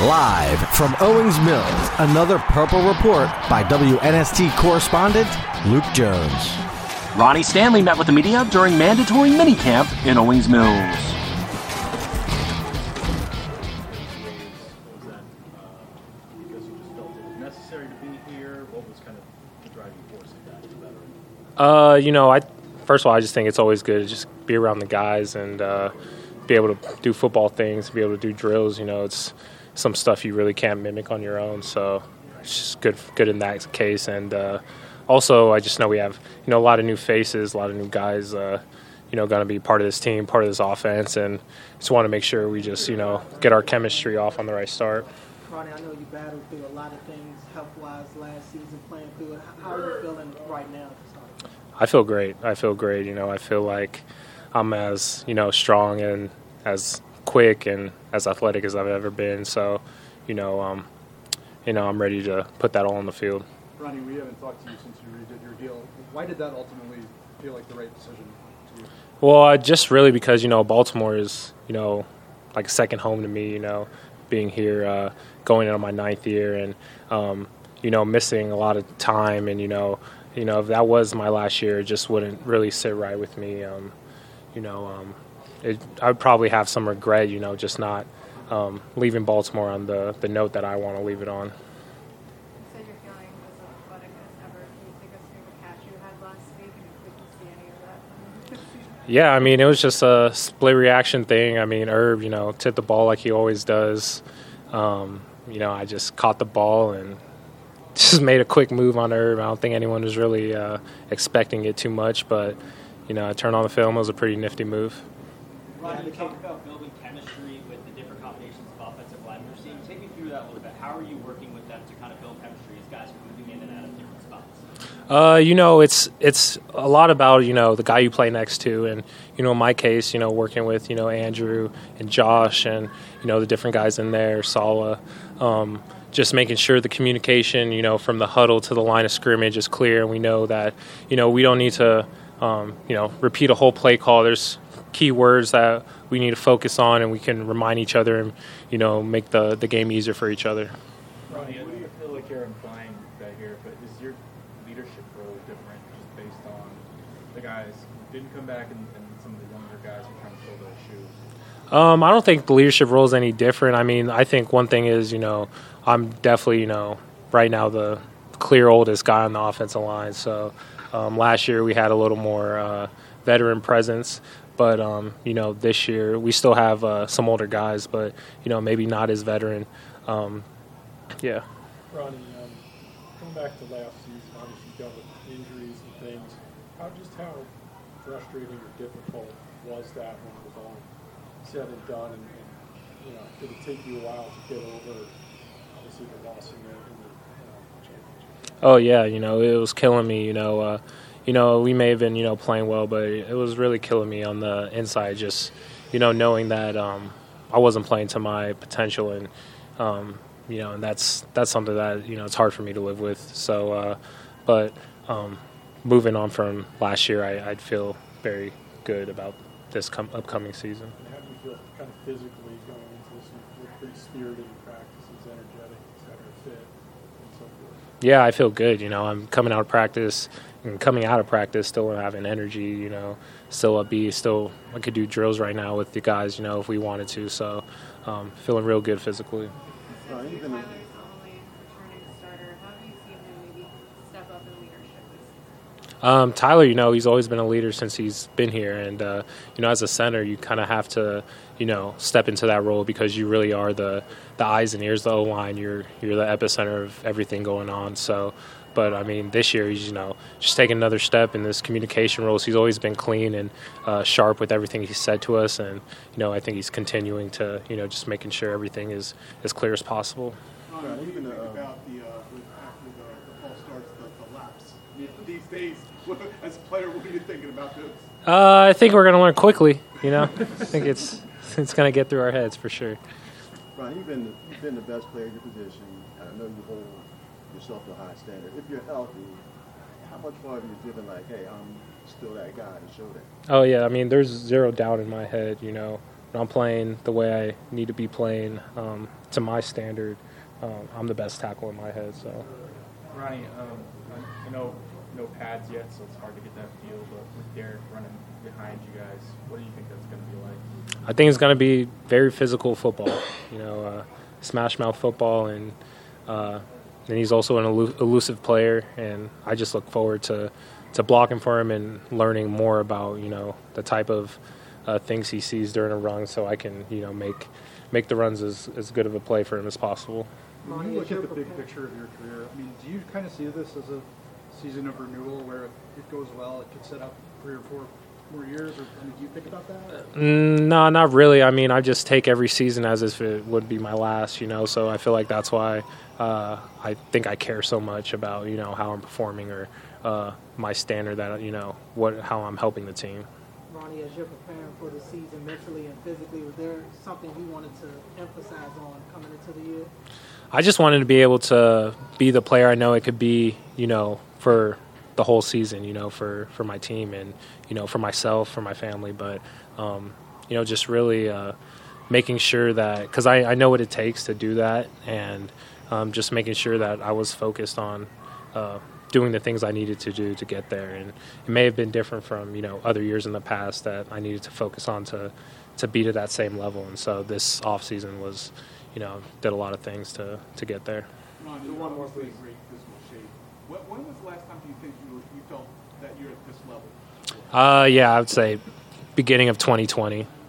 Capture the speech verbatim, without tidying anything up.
Live from Owings Mills, another Purple Report by W N S T correspondent Luke Jones. Ronnie Stanley met with the media during mandatory minicamp in Owings Mills. Uh, you know, I first of all, I just think it's always good to just be around the guys and uh, be able to do football things, be able to do drills. You know, it's some stuff you really can't mimic on your own. So it's just good, good in that case. And uh, also, I just know we have you know a lot of new faces, a lot of new guys. Uh, you know, going to be part of this team, part of this offense, and just want to make sure we just you know get our chemistry off on the right start. Ronnie, I know you battled through a lot of things health-wise last season, playing through it. How are you feeling right now? I feel great. I feel great. You know, I feel like I'm as, you know, strong and as quick and as athletic as I've ever been. So, you know, um, you know, I'm ready to put that all on the field. Ronnie, we haven't talked to you since you redid your deal. Why did that ultimately feel like the right decision to you? Well, uh, just really because, you know, Baltimore is, you know, like a second home to me, you know, being here, uh, going into my ninth year and, um, you know, missing a lot of time and, you know, You know, if that was my last year, it just wouldn't really sit right with me. Um, you know, um, it, I would probably have some regret, you know, just not um, leaving Baltimore on the, the note that I want to leave it on. You said your feeling was as athletic as ever. Can you take us through the catch you had last week and if we can see any of that? Yeah, I mean, it was just a split reaction thing. I mean, Herb, you know, tipped the ball like he always does. Um, you know, I just caught the ball and just made a quick move on Herb. I don't think anyone was really uh, expecting it too much, but, you know, I turned on the film. It was a pretty nifty move. Ron, you talked about building chemistry with the different combinations of offensive line you're seeing. Take me through that a little bit. How are you working with them to kind of build chemistry as guys are moving in and out of different spots? Uh, you know, it's it's a lot about, you know, the guy you play next to. And, you know, in my case, you know, working with, you know, Andrew and Josh and, you know, the different guys in there, Sala, um, just making sure the communication, you know, from the huddle to the line of scrimmage is clear. And we know that, you know, we don't need to, um, you know, repeat a whole play call. There's key words that we need to focus on and we can remind each other and, you know, make the, the game easier for each other. Ronnie, I feel like you're implying that here, but is your leadership role different just based on the guys who didn't come back and, and some of the younger guys who are trying to fill those shoes? Um, I don't think the leadership role is any different. I mean, I think one thing is, you know, I'm definitely, you know, right now the clear oldest guy on the offensive line. So um, last year we had a little more uh, veteran presence. But, um, you know, this year we still have uh, some older guys, but, you know, maybe not as veteran. Um, yeah. Ronnie, um, coming back to last season, obviously you dealt with injuries and things. How just how frustrating or difficult was that when it was all said and done? And, and you know, did it take you a while to get over, obviously, the loss in the, in the uh, championship? Oh, yeah, you know, it was killing me, you know. Uh, you know, we may have been, you know, playing well, but it was really killing me on the inside, just, you know, knowing that um, I wasn't playing to my potential. And, um, you know, and that's that's something that, you know, it's hard for me to live with. So, uh, but um, moving on from last year, I, I'd feel very good about this com- upcoming season. And how do you feel kind of physically going into this? You're pretty spirited in practices, energetic, et cetera, fit, and so forth. Yeah, I feel good. You know, I'm coming out of practice and coming out of practice still having energy, you know, still upbeat, still I could do drills right now with the guys, you know, if we wanted to. So um, feeling real good physically. Uh, Tyler's the only returning starter. How do you see him maybe step up in leadership this season? Um, Tyler, you know, he's always been a leader since he's been here. And, uh, you know, as a center, you kind of have to, you know, step into that role because you really are the, the eyes and ears, the O-line. You're, you're the epicenter of everything going on. So, but, I mean, this year he's, you know, just taking another step in this communication role. So he's always been clean and uh, sharp with everything he's said to us. And, you know, I think he's continuing to, you know, just making sure everything is as clear as possible. Ron, what do you think about the, uh, after the, the ball starts, the, the laps? These days, what, as a player, what are you thinking about this? Uh, I think we're going to learn quickly, you know. I think it's it's going to get through our heads for sure. Ron, you've been, you've been the best player in your position. I know you hold yourself to a high standard. If you're healthy, how much more have you given, like, hey, I'm still that guy to show that? Oh, yeah. I mean, there's zero doubt in my head, you know, when I'm playing the way I need to be playing um, to my standard, um, I'm the best tackle in my head. So, Ronnie, um, I know no pads yet, so it's hard to get that feel. But with Derek running behind you guys, what do you think that's going to be like? I think it's going to be very physical football. You know, uh, smash mouth football, and uh, and he's also an elu- elusive player. And I just look forward to to blocking for him and learning more about you know the type of uh, things he sees during a run, so I can you know make make the runs as, as good of a play for him as possible. When you look at the big picture of your career, I mean, do you kind of see this as a season of renewal where if it goes well, it could set up three or four more years? Or I mean, do you think about that? Mm, no, not really. I mean, I just take every season as if it would be my last, you know, so I feel like that's why uh, I think I care so much about, you know, how I'm performing or uh, my standard that, you know, what how I'm helping the team. Ronnie, as you're preparing for the season mentally and physically, was there something you wanted to emphasize on coming into the year? I just wanted to be able to be the player I know it could be, you know, for the whole season, you know, for, for my team and, you know, for myself, for my family. But, um, you know, just really uh, making sure that, because I, I know what it takes to do that, and um, just making sure that I was focused on uh, doing the things I needed to do to get there. And it may have been different from, you know, other years in the past that I needed to focus on to, to be to that same level. And so this off season was, you know, did a lot of things to, to get there. Ron, you one more please. Great physical shape. When, when was the last time do you think you, were, you felt that you're at this level? Uh, yeah, I would say beginning of twenty twenty.